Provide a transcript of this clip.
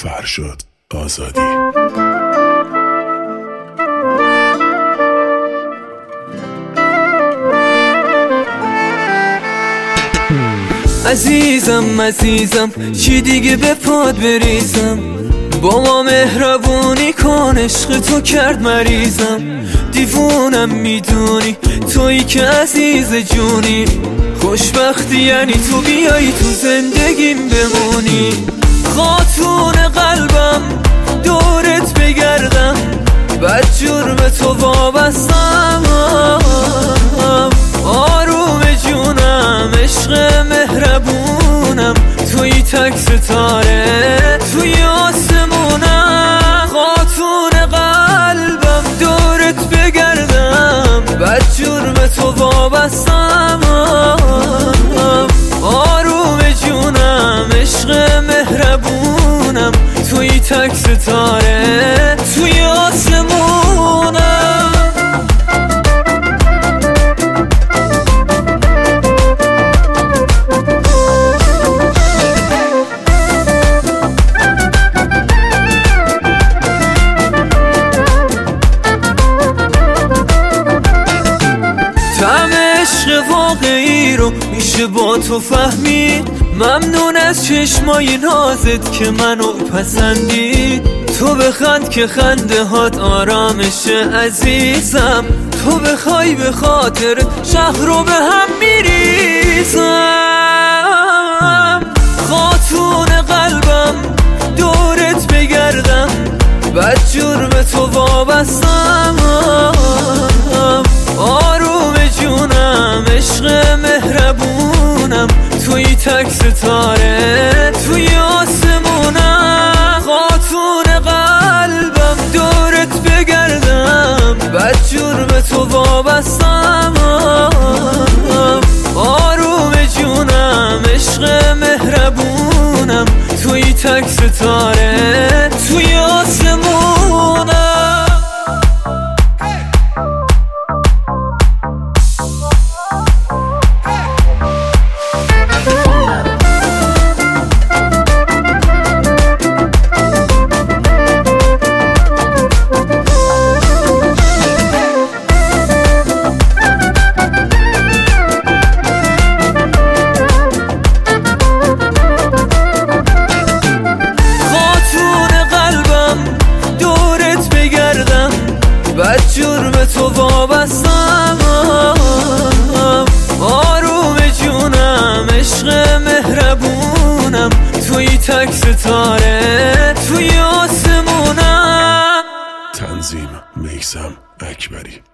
فرشاد آزادی. عزیزم چی دیگه به پاد بریزم، با ما مهربونی کن، عشق تو کرد مریضم. دیوونم میدونی تویی که عزیز جونی، خوشبختی یعنی تو بیایی تو زندگیم بمونی. خاتون قلبم دورت بگردم، بد جرم تو وابستم. آروم جونم عشق مهربونم، توی تک ستاره توی آسمونم. خاتون قلبم دورت بگردم، بد جرم تو وابستم. آروم جونم عشق مهربونم، توی تک ستاره توی آسمونم. عشق واقعی رو میشه با تو فهمید. ممنون از چشمای نازت که منو پسندید. تو بخند که خنده هات آرامشه عزیزم، تو بخوای به خاطر شهر رو به هم میریزم. خاتون قلبم دورت بگردم، بد جرم تو وابستم. آروم جونم عشق مهربونم، توی تک ستاره توی آسمونم. خاتون قلبم دورت بگردم، بد جرم تو وابستم. آروم جونم عشق مهربونم، توی تک ستاره توی آسمونم. بد جرم تو وابستم. آروم جونم عشق مهربونم، توی تک ستاره توی آسمونم. تنظیم میثم اکبری.